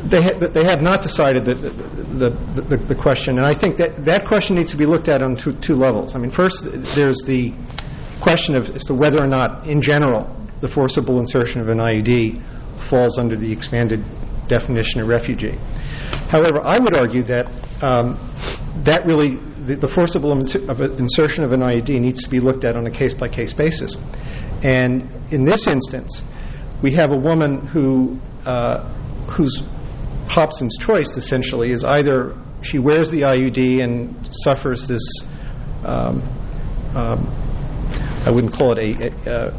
They have not decided the question, and I think that question needs to be looked at on two levels. I mean, first, there's the question as to whether or not, in general, the forcible insertion of an IUD falls under the expanded definition of refugee. However, I would argue that the forcible insertion of an IUD needs to be looked at on a case-by-case basis. And in this instance, we have a woman whose Hobson's choice, essentially, is either she wears the IUD and suffers this, I wouldn't call it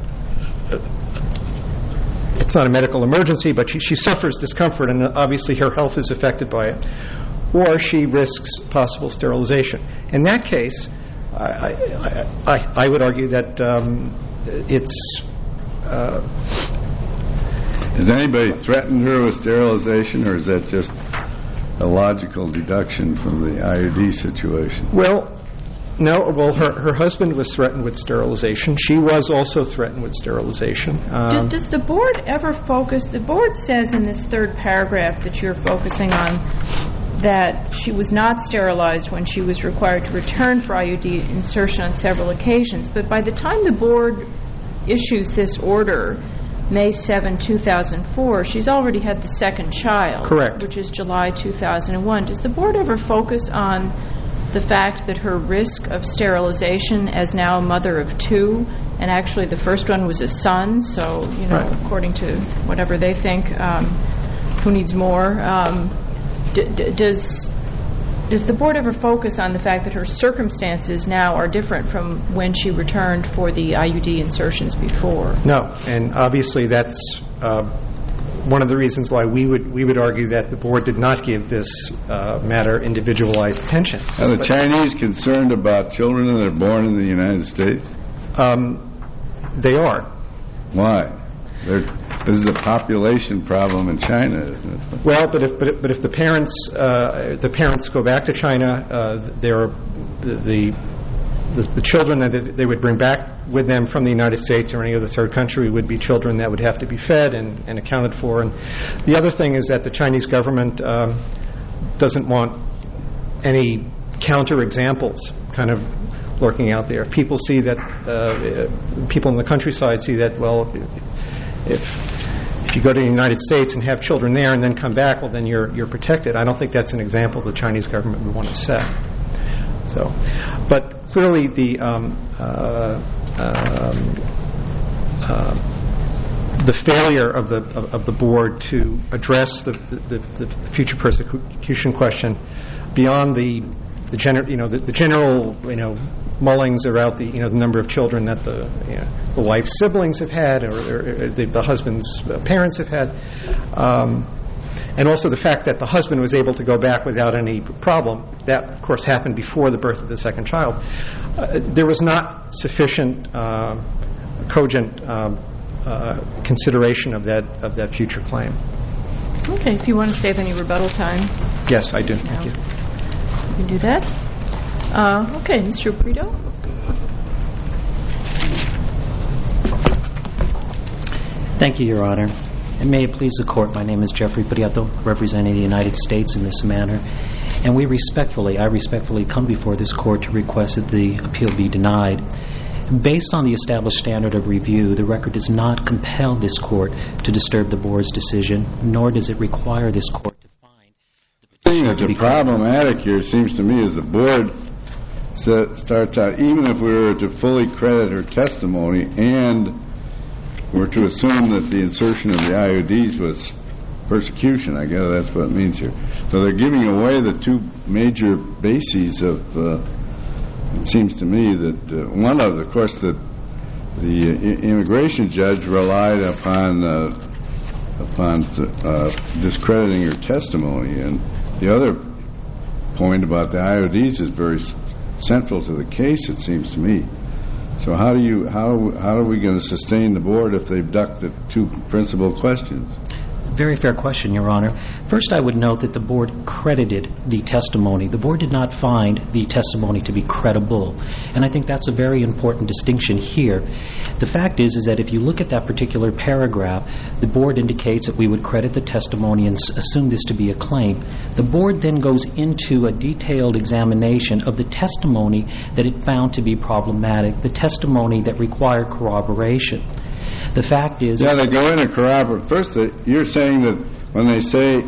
it's not a medical emergency, but she suffers discomfort, and obviously her health is affected by it, or she risks possible sterilization. In that case, I would argue that it's... Has anybody threatened her with sterilization, or is that just a logical deduction from the IUD situation? Well, no. Well, her husband was threatened with sterilization. She was also threatened with sterilization. Does the board ever focus? The board says in this third paragraph that you're focusing on that she was not sterilized when she was required to return for IUD insertion on several occasions. But by the time the board issues this order, May 7, 2004, she's already had the second child. Correct. Which is July 2001. Does the board ever focus on the fact that her risk of sterilization as now a mother of two, and actually the first one was a son, so, right, according to whatever they think, who needs more? Does the board ever focus on the fact that her circumstances now are different from when she returned for the IUD insertions before? No, and obviously that's one of the reasons why we would argue that the board did not give this matter individualized attention. Are the Chinese concerned about children that are born in the United States? They are. Why? This is a population problem in China, isn't it? Well, but if the parents go back to China, the children that they would bring back with them from the United States or any other third country would be children that would have to be fed and accounted for. And the other thing is that the Chinese government doesn't want any counter examples kind of lurking out there. If people see that, people in the countryside see that, well, if you go to the United States and have children there and then come back, well, then you're protected. I don't think that's an example the Chinese government would want to set. So, but clearly the failure of the board to address the future persecution question beyond the general mullings about the number of children that the wife's siblings have had or the husband's parents have had, and also the fact that the husband was able to go back without any problem. That, of course, happened before the birth of the second child. There was not sufficient cogent consideration of that future claim. Okay, if you want to save any rebuttal time. Yes, I do. Thank you. You can do that. Okay, Mr. Prito. Thank you, Your Honor. And may it please the Court, my name is Jeffrey Prieto, representing the United States in this matter. And I respectfully come before this Court to request that the appeal be denied. Based on the established standard of review, the record does not compel this Court to disturb the Board's decision, nor does it require this Court to find the petitioner to be problematic here, it seems to me, is the Board starts out, even if we were to fully credit her testimony and were to assume that the insertion of the IUDs was persecution, I guess that's what it means here. So they're giving away the two major bases of, it seems to me, that one of course, the immigration judge relied upon discrediting her testimony, and the other point about the IUDs is very central to the case, it seems to me. So how are we going to sustain the Board if they've ducked the two principal questions? Very fair question, Your Honor. First, I would note that the board credited the testimony. The board did not find the testimony to be credible, and I think that's a very important distinction here. The fact is that if you look at that particular paragraph, the board indicates that we would credit the testimony and assume this to be a claim. The board then goes into a detailed examination of the testimony that it found to be problematic, the testimony that required corroboration. The fact is... Yeah, they go in and corroborate. First, you're saying that when they say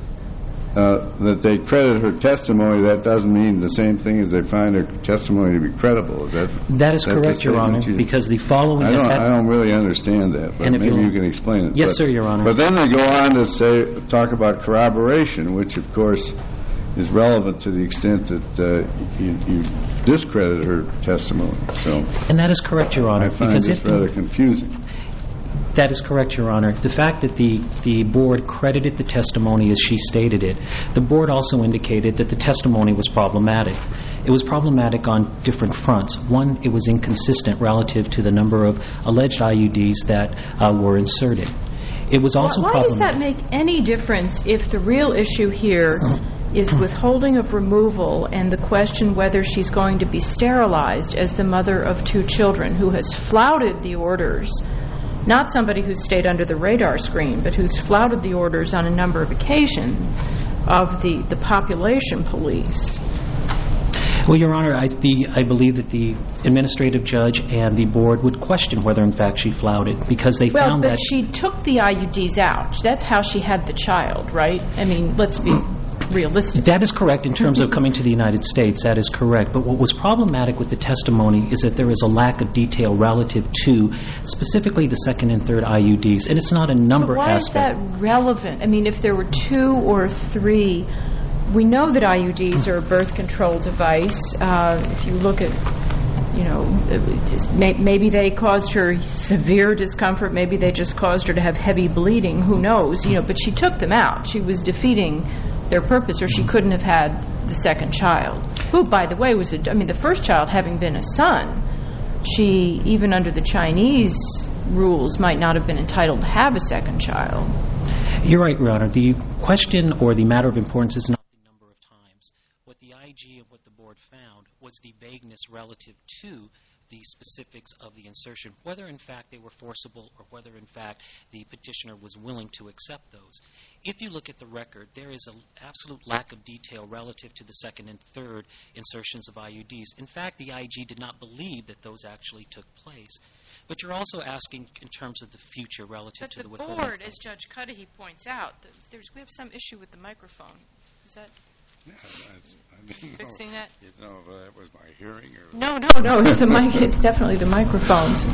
that they credit her testimony, that doesn't mean the same thing as they find her testimony to be credible. That is correct, Your Honor, because the following... I don't really understand that, but maybe you can explain it. Yes, sir, Your Honor. But then they go on to talk about corroboration, which, of course, is relevant to the extent that you discredit her testimony. And that is correct, Your Honor. I find this rather confusing. That is correct, Your Honor. The fact that the board credited the testimony as she stated it, the board also indicated that the testimony was problematic. It was problematic on different fronts. One, it was inconsistent relative to the number of alleged IUDs that were inserted. It was also problematic. Why does that make any difference if the real issue here is withholding of removal and the question whether she's going to be sterilized as the mother of 2 children who has flouted the orders? Not somebody who's stayed under the radar screen, but who's flouted the orders on a number of occasions of the population police. Well, Your Honor, I believe that the administrative judge and the board would question whether, in fact, she flouted because they found that... Well, but she took the IUDs out. That's how she had the child, right? I mean, let's be realistic. That is correct in terms of coming to the United States. That is correct. But what was problematic with the testimony is that there is a lack of detail relative to specifically the 2nd and 3rd IUDs, and it's not a number aspect. Why is that relevant? I mean, if there were 2 or 3, we know that IUDs are a birth control device. If you look at, maybe they caused her severe discomfort. Maybe they just caused her to have heavy bleeding. Who knows? But she took them out. She was defeating their purpose, or she couldn't have had the 2nd child, who, by the way, the first child having been a son, she, even under the Chinese rules, might not have been entitled to have a 2nd child. You're right, Your Honor. The question or the matter of importance is not the number of times. What the IG and what the board found was the vagueness relative to the specifics of the insertion, whether in fact they were forcible or whether in fact the petitioner was willing to accept those. If you look at the record, there is an absolute lack of detail relative to the 2nd and 3rd insertions of IUDs. In fact, the IG did not believe that those actually took place. But you're also asking in terms of the future relative to the withholding. But the board, as Judge Cudahy points out, we have some issue with the microphone. Is that... fixing that? You know if that was my hearing or... No, it's the mic. It's definitely the microphones.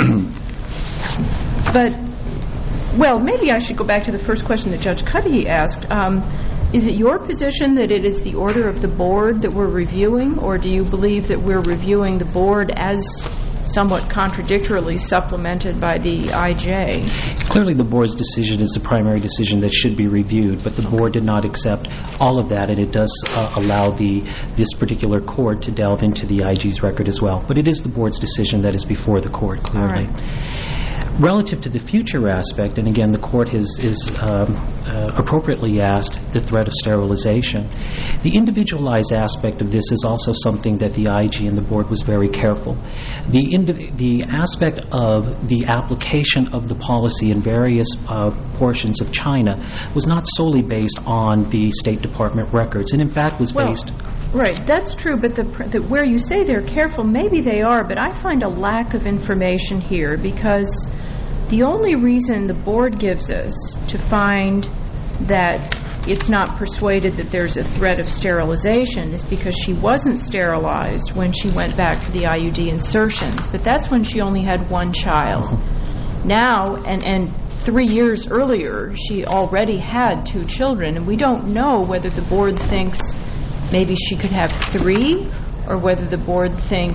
But, well, maybe I should go back to the first question that Judge Cudahy asked. Is it your position that it is the order of the board that we're reviewing, or do you believe that we're reviewing the board as somewhat contradictorily supplemented by the IJ? Clearly the board's decision is the primary decision that should be reviewed, but the board did not accept all of that, and it does allow this particular court to delve into the IG's record as well. But it is the board's decision that is before the court, clearly. All right. Relative to the future aspect, and again the court is appropriately asked the threat of sterilization, the individualized aspect of this is also something that the IG and the board was very careful. The aspect of the application of the policy in various portions of China was not solely based on the State Department records, and in fact was based... Right, that's true, but where you say they're careful, maybe they are, but I find a lack of information here because the only reason the board gives us to find that it's not persuaded that there's a threat of sterilization is because she wasn't sterilized when she went back for the IUD insertions, but that's when she only had 1 child. Now, and 3 years earlier, she already had 2 children, and we don't know whether the board thinks maybe she could have 3, or whether the board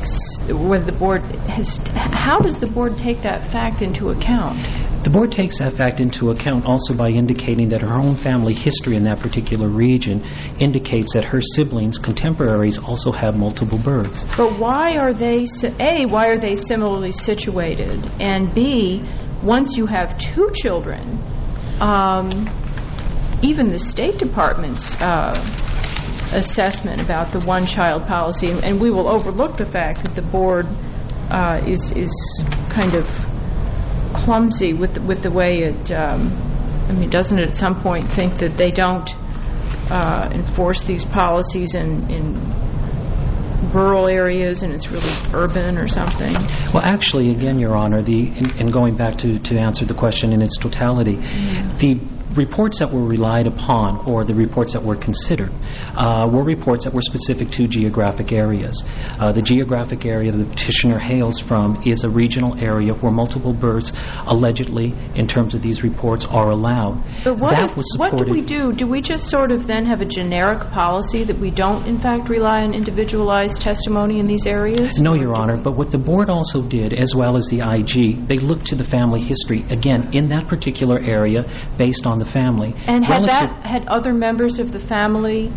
has... How does the board take that fact into account? The board takes that fact into account also by indicating that her own family history in that particular region indicates that her siblings, contemporaries, also have multiple births. But why are they similarly situated? And B, once you have 2 children... even the State Department's assessment about the one-child policy, and we will overlook the fact that the board is kind of clumsy with the way it, doesn't it at some point think that they don't enforce these policies in rural areas and it's really urban or something? Well, actually, again, Your Honor, and going back to answer the question in its totality, the reports that were relied upon, or the reports that were considered, were reports that were specific to geographic areas. The geographic area the petitioner hails from is a regional area where multiple births, allegedly, in terms of these reports, are allowed. But what do we do? Do we just sort of then have a generic policy that we don't, in fact, rely on individualized testimony in these areas? No, Your Honor, but what the board also did, as well as the IG, they looked to the family history, again, in that particular area, based on the family. And had other members of the family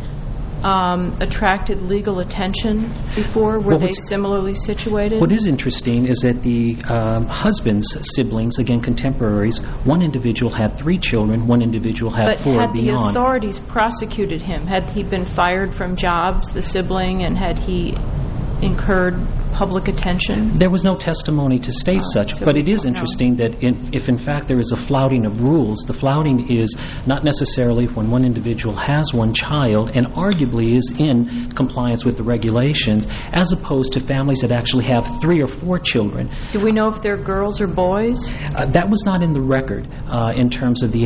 attracted legal attention before? Were they similarly situated? What is interesting is that the husband's siblings, again contemporaries, one individual had 3 children, one individual had 4 beyond. But had the authorities prosecuted him? Had he been fired from jobs, the sibling, and had he incurred public attention? There was no testimony to state such, but it is interesting that if in fact there is a flouting of rules, the flouting is not necessarily when one individual has one child and arguably is in compliance with the regulations, as opposed to families that actually have 3 or 4 children. Do we know if they're girls or boys? That was not in the record in terms of the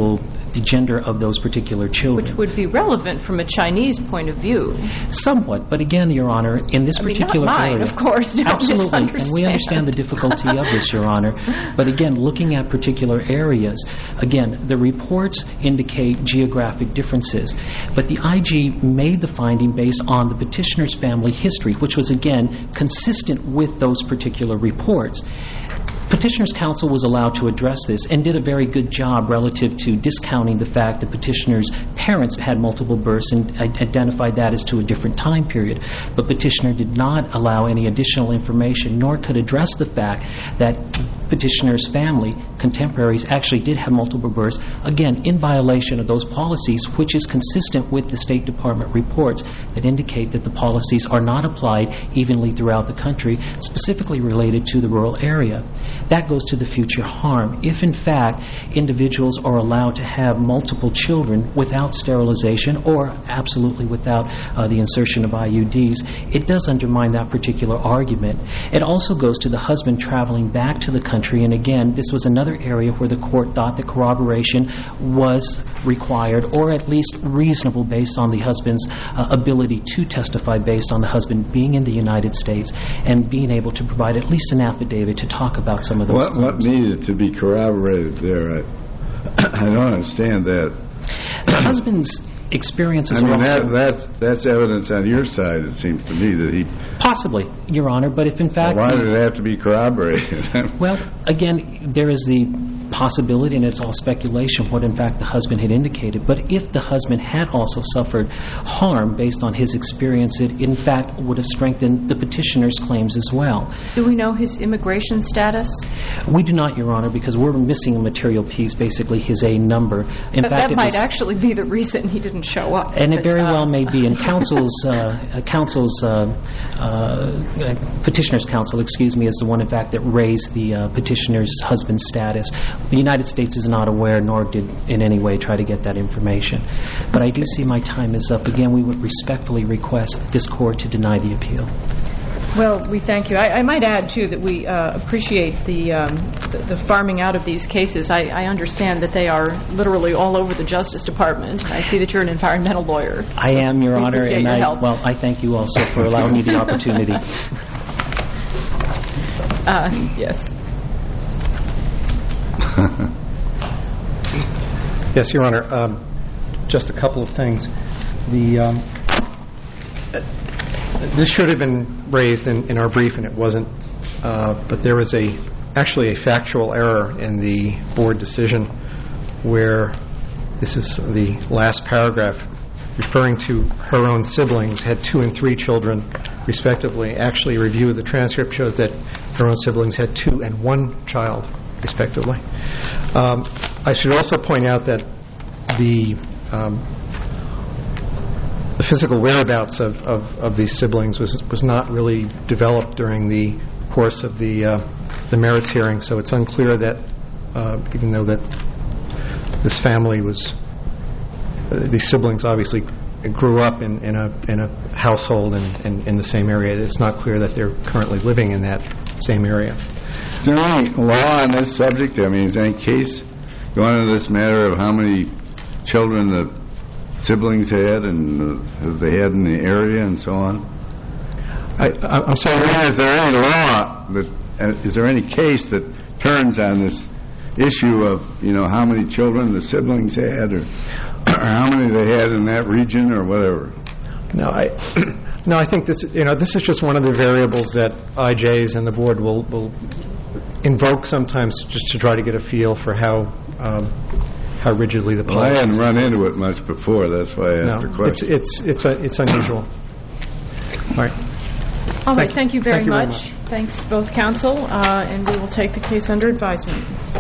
gender of those particular children. Which would be relevant from a Chinese point of view. Somewhat, but again, Your Honor, in this particular not mine, area... of course. Absolutely, and we understand the difficulty of this, Your Honor. But again, looking at particular areas, again, the reports indicate geographic differences. But the IG made the finding based on the petitioner's family history, which was, again, consistent with those particular reports. Petitioner's counsel was allowed to address this and did a very good job relative to discounting the fact that petitioner's parents had multiple births and identified that as to a different time period. But petitioner did not allow any additional information, nor could address the fact that petitioner's family, contemporaries, actually did have multiple births, again, in violation of those policies, which is consistent with the State Department reports that indicate that the policies are not applied evenly throughout the country, specifically related to the rural area. That goes to the future harm. If, in fact, individuals are allowed to have multiple children without sterilization or absolutely without the insertion of IUDs, it does undermine that particular argument. It also goes to the husband traveling back to the country, and again, this was another area where the court thought that corroboration was required or at least reasonable based on the husband's ability to testify based on the husband being in the United States and being able to provide at least an affidavit to talk about some of those claims. What needed to be corroborated there? I don't understand that. The husband's experiences are also... That's evidence on your side, it seems to me, that he... Possibly, Your Honor, but if in fact... So why did it have to be corroborated? Well, again, there is the possibility, and it's all speculation, what in fact the husband had indicated. But if the husband had also suffered harm based on his experience, it in fact would have strengthened the petitioner's claims as well. Do we know his immigration status? We do not, Your Honor, because we're missing a material piece, basically his A number. In fact, that might actually be the reason he didn't show up. And it very well may be. And petitioner's counsel, is the one, in fact, that raised the petitioner's husband's status. The United States is not aware, nor did in any way try to get that information. But I do see my time is up. Again, we would respectfully request this court to deny the appeal. Well, we thank you. I might add, too, that we appreciate the farming out of these cases. I understand that they are literally all over the Justice Department. I see that you're an environmental lawyer. I am, Your Honor, and I thank you also for allowing me the opportunity. Yes. Yes, Your Honor. Just a couple of things. This should have been raised in our brief, and it wasn't. But there was actually a factual error in the board decision where this is the last paragraph referring to her own siblings had 2 and 3 children, respectively. Actually, a review of the transcript shows that her own siblings had 2 and 1 child, respectively. I should also point out that the physical whereabouts of these siblings was not really developed during the course of the merits hearing, so it's unclear that even though that this family these siblings obviously grew up in a household in the same area, it's not clear that they're currently living in that same area. Is there any law on this subject? I mean, is there any case going into this matter of how many children the siblings had and have they had in the area and so on? I'm sorry. Is there any law is there any case that turns on this issue of how many children the siblings had or how many they had in that region or whatever? No, I think this is just one of the variables that IJs and the board will invoke sometimes just to try to get a feel for how rigidly the policy. Well, I hadn't run into it much before. That's why I asked the question. It's unusual. All right. All right. Thank you very Thank you very much. Thanks to both counsel, and we will take the case under advisement.